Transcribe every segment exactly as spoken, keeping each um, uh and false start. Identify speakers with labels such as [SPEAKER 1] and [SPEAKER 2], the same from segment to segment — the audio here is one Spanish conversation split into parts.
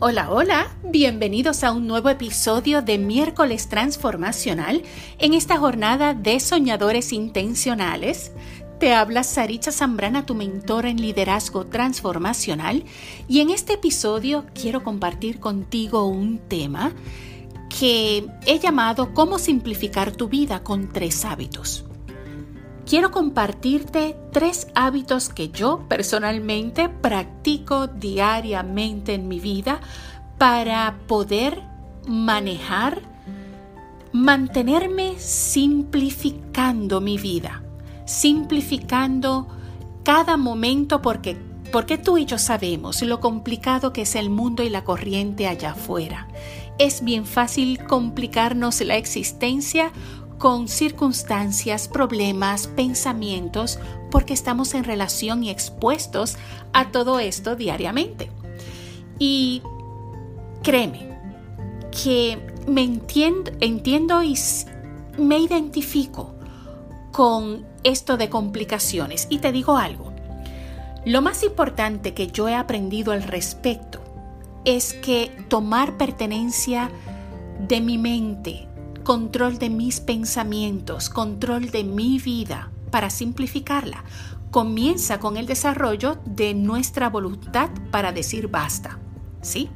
[SPEAKER 1] Hola, hola, bienvenidos a un nuevo episodio de Miércoles Transformacional en esta jornada de Soñadores Intencionales. Te habla Saritza Zambrana, tu mentora en liderazgo transformacional, y en este episodio quiero compartir contigo un tema que he llamado ¿Cómo simplificar tu vida con tres hábitos? Quiero compartirte tres hábitos que yo personalmente practico diariamente en mi vida para poder manejar, mantenerme simplificando mi vida, simplificando cada momento porque, porque tú y yo sabemos lo complicado que es el mundo y la corriente allá afuera. Es bien fácil complicarnos la existencia con circunstancias, problemas, pensamientos, porque estamos en relación y expuestos a todo esto diariamente. Y créeme que me entiendo, entiendo y me identifico con esto de complicaciones. Y te digo algo, lo más importante que yo he aprendido al respecto es que tomar pertenencia de mi mente, control de mis pensamientos, control de mi vida para simplificarla, comienza con el desarrollo de nuestra voluntad para decir basta, ¿sí?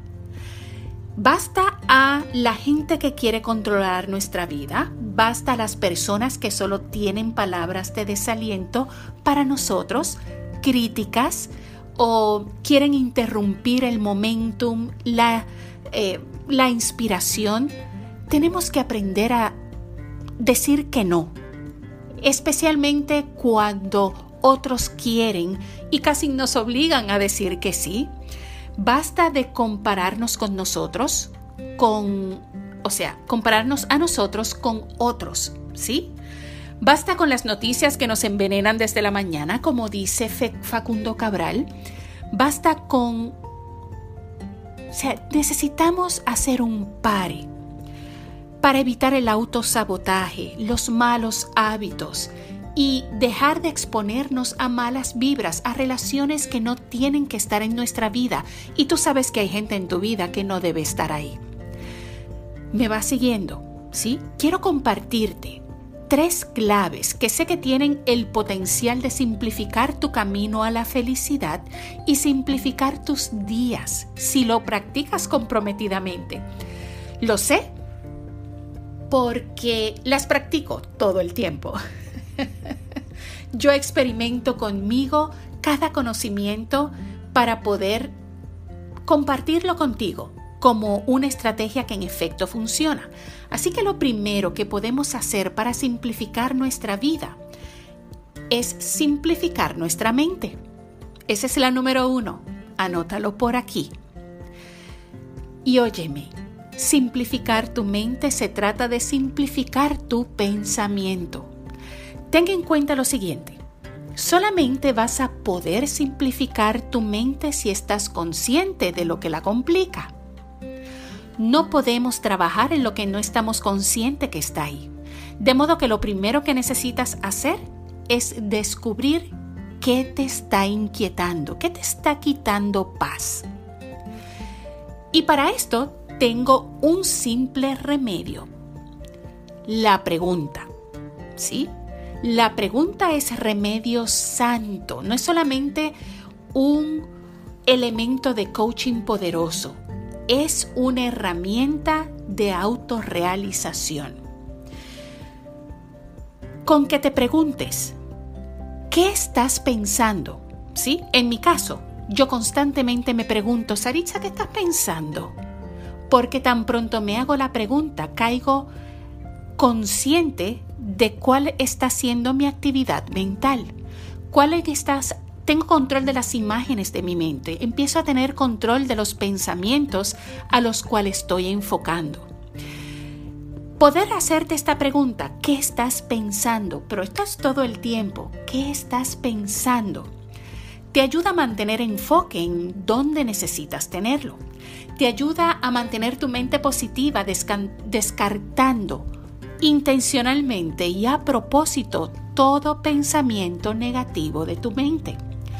[SPEAKER 1] Basta a la gente que quiere controlar nuestra vida, basta a las personas que solo tienen palabras de desaliento para nosotros, críticas o quieren interrumpir el momentum, la, eh, la inspiración. Tenemos que aprender a decir que no, especialmente cuando otros quieren y casi nos obligan a decir que sí. Basta de compararnos con nosotros, con, o sea, compararnos a nosotros con otros, ¿sí? Basta con las noticias que nos envenenan desde la mañana, como dice Facundo Cabral. Basta con, o sea, necesitamos hacer un pare para evitar el autosabotaje, los malos hábitos y dejar de exponernos a malas vibras, a relaciones que no tienen que estar en nuestra vida. Y tú sabes que hay gente en tu vida que no debe estar ahí. ¿Me vas siguiendo? ¿Sí? Quiero compartirte tres claves que sé que tienen el potencial de simplificar tu camino a la felicidad y simplificar tus días si lo practicas comprometidamente. Lo sé porque las practico todo el tiempo. Yo experimento conmigo cada conocimiento para poder compartirlo contigo como una estrategia que en efecto funciona. Así que lo primero que podemos hacer para simplificar nuestra vida es simplificar nuestra mente. Esa es la número uno. Anótalo por aquí. Y óyeme, simplificar tu mente se trata de simplificar tu pensamiento. Ten en cuenta lo siguiente, solamente vas a poder simplificar tu mente si estás consciente de lo que la complica. No podemos trabajar en lo que no estamos conscientes que está ahí. De modo que lo primero que necesitas hacer es descubrir qué te está inquietando, qué te está quitando paz. Y para esto tengo un simple remedio. La pregunta, ¿sí? La pregunta es remedio santo. No es solamente un elemento de coaching poderoso. Es una herramienta de autorrealización. Con que te preguntes, ¿qué estás pensando? ¿Sí? En mi caso, yo constantemente me pregunto, Saritza, ¿qué estás pensando? Porque tan pronto me hago la pregunta, caigo consciente de cuál está siendo mi actividad mental. ¿Cuál estás? Tengo control de las imágenes de mi mente. Empiezo a tener control de los pensamientos a los cuales estoy enfocando. Poder hacerte esta pregunta, ¿qué estás pensando? Pero esto es todo el tiempo. ¿Qué estás pensando? Te ayuda a mantener enfoque en dónde necesitas tenerlo. Te ayuda a mantener tu mente positiva, desca- descartando intencionalmente y a propósito todo pensamiento negativo de tu mente.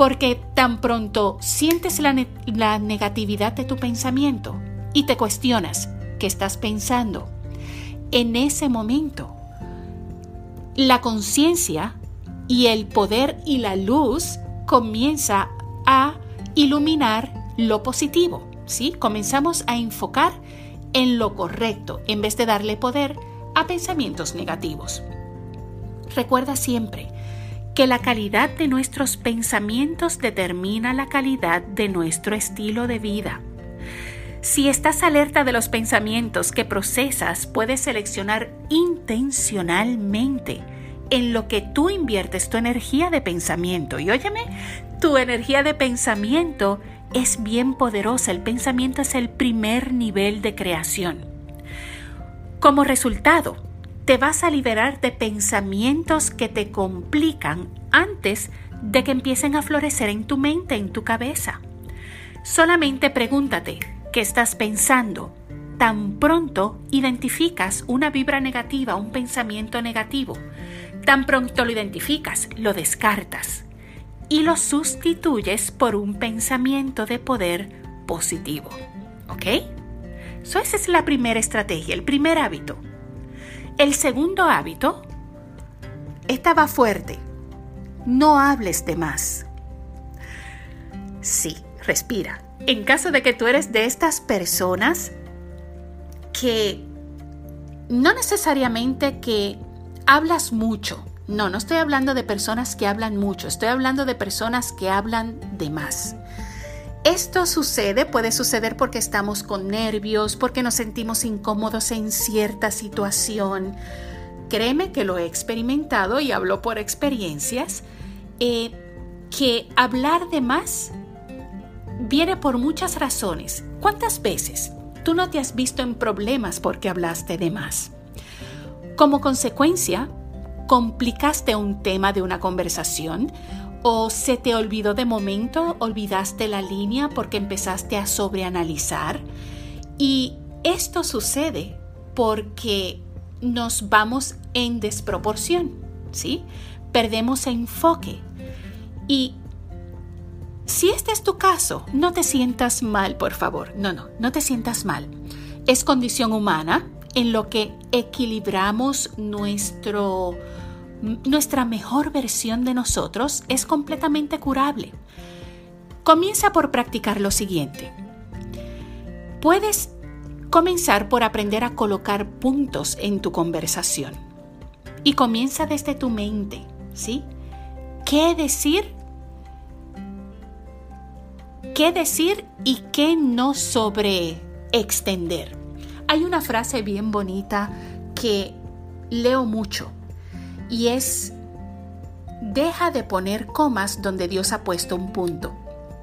[SPEAKER 1] Porque tan pronto sientes la, ne- la negatividad de tu pensamiento y te cuestionas qué estás pensando, en ese momento la conciencia y el poder y la luz comienza a iluminar lo positivo, ¿sí? Comenzamos a enfocar en lo correcto en vez de darle poder a pensamientos negativos. Recuerda siempre que la calidad de nuestros pensamientos determina la calidad de nuestro estilo de vida. Si estás alerta de los pensamientos que procesas, puedes seleccionar intencionalmente en lo que tú inviertes tu energía de pensamiento. Y óyeme, tu energía de pensamiento es bien poderosa. El pensamiento es el primer nivel de creación. Como resultado, te vas a liberar de pensamientos que te complican antes de que empiecen a florecer en tu mente, en tu cabeza. Solamente pregúntate qué estás pensando. Tan pronto identificas una vibra negativa, un pensamiento negativo, tan pronto lo identificas, lo descartas y lo sustituyes por un pensamiento de poder positivo. ¿Ok? So, esa es la primera estrategia, el primer hábito. El segundo hábito, esta va fuerte. No hables de más. Sí, respira. En caso de que tú eres de estas personas que no necesariamente que hablas mucho. No, no estoy hablando de personas que hablan mucho. Estoy hablando de personas que hablan de más. Esto sucede, puede suceder porque estamos con nervios, porque nos sentimos incómodos en cierta situación. Créeme que lo he experimentado y hablo por experiencias, eh, que hablar de más viene por muchas razones. ¿Cuántas veces tú no te has visto en problemas porque hablaste de más? Como consecuencia, complicaste un tema de una conversación o se te olvidó de momento, olvidaste la línea porque empezaste a sobreanalizar. Y esto sucede porque nos vamos en desproporción, ¿sí? Perdemos enfoque. Y si este es tu caso, no te sientas mal, por favor. No, no, no te sientas mal. Es condición humana en lo que equilibramos nuestro, nuestra mejor versión de nosotros. Es completamente curable. Comienza por practicar lo siguiente. Puedes comenzar por aprender a colocar puntos en tu conversación. Y comienza desde tu mente, ¿sí? ¿Qué decir? ¿Qué decir y qué no sobreextender? Hay una frase bien bonita que leo mucho y es: deja de poner comas donde Dios ha puesto un punto.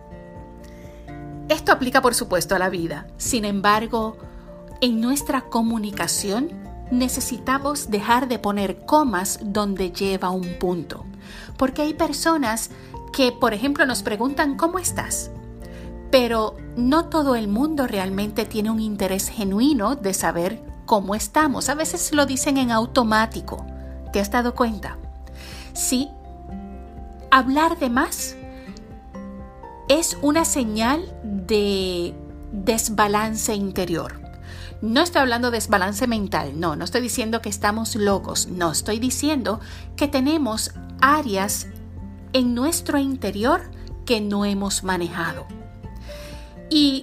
[SPEAKER 1] Esto aplica, por supuesto, a la vida. Sin embargo, en nuestra comunicación necesitamos dejar de poner comas donde lleva un punto. Porque hay personas que, por ejemplo, nos preguntan ¿cómo estás? Pero no todo el mundo realmente tiene un interés genuino de saber cómo estamos. A veces lo dicen en automático. ¿Te has dado cuenta? Sí, hablar de más es una señal de desbalance interior. No estoy hablando de desbalance mental, no, no estoy diciendo que estamos locos, no, estoy diciendo que tenemos áreas en nuestro interior que no hemos manejado. Y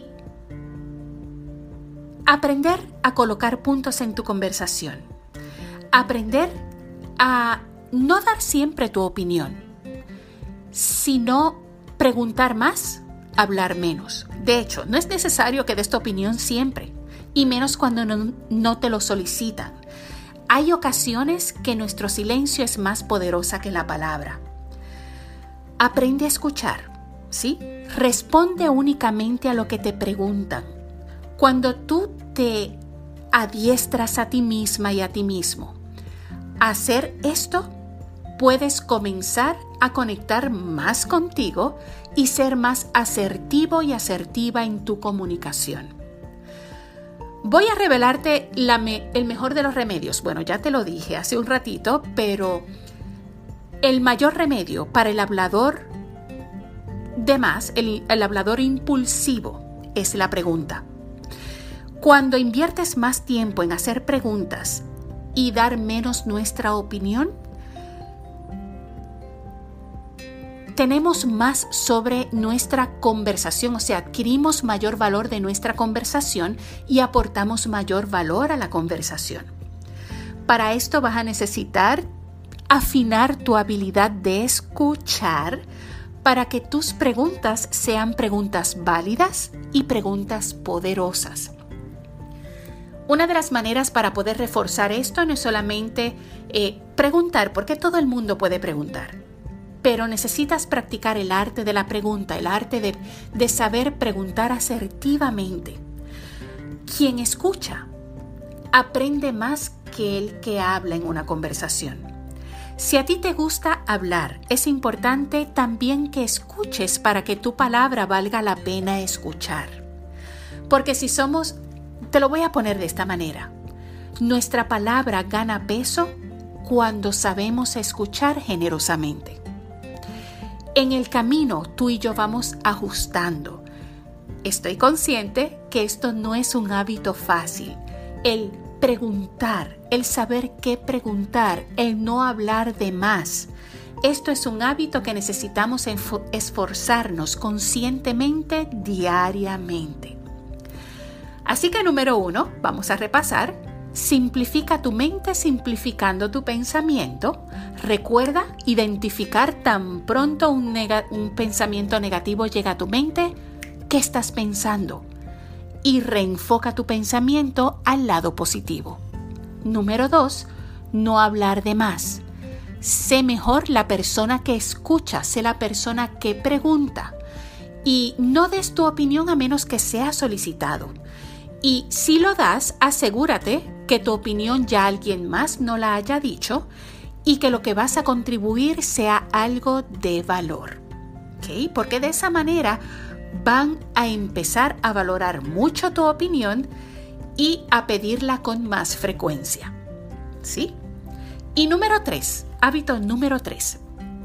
[SPEAKER 1] aprender a colocar puntos en tu conversación. Aprender a no dar siempre tu opinión, sino preguntar más, hablar menos. De hecho, no es necesario que des tu opinión siempre, y menos cuando no, no te lo solicitan. Hay ocasiones que nuestro silencio es más poderosa que la palabra. Aprende a escuchar, ¿sí? Responde únicamente a lo que te preguntan. Cuando tú te adiestras a ti misma y a ti mismo a hacer esto, puedes comenzar a conectar más contigo y ser más asertivo y asertiva en tu comunicación. Voy a revelarte la me- el mejor de los remedios. Bueno, ya te lo dije hace un ratito, pero el mayor remedio para el hablador de más, el, el hablador impulsivo es la pregunta. Cuando inviertes más tiempo en hacer preguntas y dar menos nuestra opinión, tenemos más sobre nuestra conversación, o sea, adquirimos mayor valor de nuestra conversación y aportamos mayor valor a la conversación. Para esto vas a necesitar afinar tu habilidad de escuchar para que tus preguntas sean preguntas válidas y preguntas poderosas. Una de las maneras para poder reforzar esto no es solamente eh, preguntar, porque todo el mundo puede preguntar, pero necesitas practicar el arte de la pregunta, el arte de, de saber preguntar asertivamente. Quien escucha aprende más que el que habla en una conversación. Si a ti te gusta hablar, es importante también que escuches para que tu palabra valga la pena escuchar. Porque si somos, te lo voy a poner de esta manera, nuestra palabra gana peso cuando sabemos escuchar generosamente. En el camino, tú y yo vamos ajustando. Estoy consciente que esto no es un hábito fácil. El preguntar, el saber qué preguntar, el no hablar de más. Esto es un hábito que necesitamos esforzarnos conscientemente diariamente. Así que número uno, vamos a repasar. Simplifica tu mente simplificando tu pensamiento. Recuerda identificar tan pronto un, nega- un pensamiento negativo llega a tu mente, ¿qué estás pensando? Y reenfoca tu pensamiento al lado positivo. Número dos, no hablar de más. Sé mejor la persona que escucha, sé la persona que pregunta. Y no des tu opinión a menos que sea solicitado. Y si lo das, asegúrate que tu opinión ya alguien más no la haya dicho y que lo que vas a contribuir sea algo de valor. ¿Okay? Porque de esa manera van a empezar a valorar mucho tu opinión y a pedirla con más frecuencia. ¿Sí? Y número tres, hábito número tres.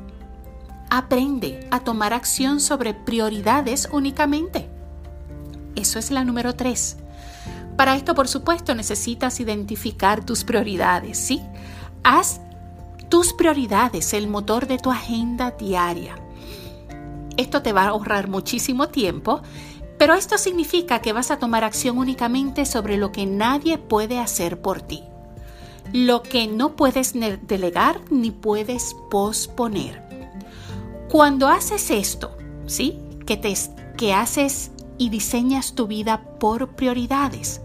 [SPEAKER 1] Aprende a tomar acción sobre prioridades únicamente. Eso es la número tres. Para esto, por supuesto, necesitas identificar tus prioridades, ¿sí? Haz tus prioridades el motor de tu agenda diaria. Esto te va a ahorrar muchísimo tiempo, pero esto significa que vas a tomar acción únicamente sobre lo que nadie puede hacer por ti. Lo que no puedes delegar ni puedes posponer. Cuando haces esto, ¿sí? Que, te, que haces y diseñas tu vida por prioridades,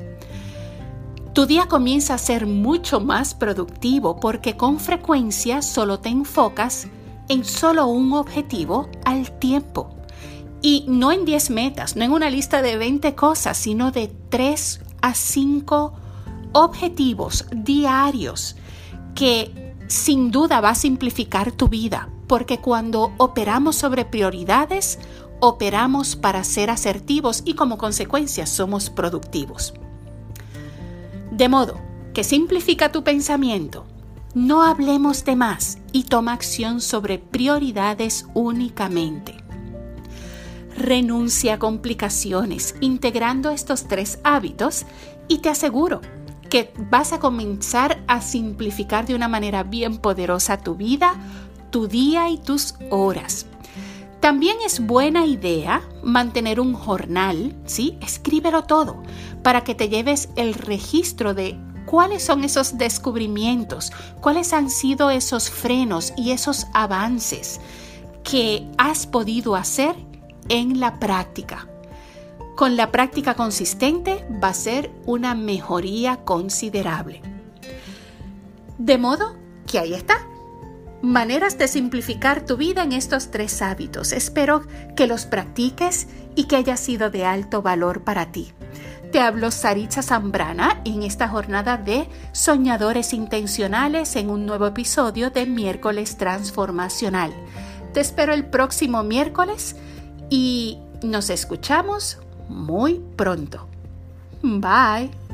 [SPEAKER 1] tu día comienza a ser mucho más productivo porque con frecuencia solo te enfocas en solo un objetivo al tiempo. Y no en diez metas, no en una lista de veinte cosas, sino de tres a cinco objetivos diarios que sin duda va a simplificar tu vida. Porque cuando operamos sobre prioridades, operamos para ser asertivos y como consecuencia somos productivos. De modo que simplifica tu pensamiento, no hablemos de más y toma acción sobre prioridades únicamente. Renuncia a complicaciones integrando estos tres hábitos y te aseguro que vas a comenzar a simplificar de una manera bien poderosa tu vida, tu día y tus horas. También es buena idea mantener un jornal, ¿sí? Escríbelo todo para que te lleves el registro de cuáles son esos descubrimientos, cuáles han sido esos frenos y esos avances que has podido hacer en la práctica. Con la práctica consistente va a ser una mejoría considerable. De modo que ahí está. Maneras de simplificar tu vida en estos tres hábitos. Espero que los practiques y que haya sido de alto valor para ti. Te hablo Saritza Zambrana en esta jornada de Soñadores Intencionales en un nuevo episodio de Miércoles Transformacional. Te espero el próximo miércoles y nos escuchamos muy pronto. Bye.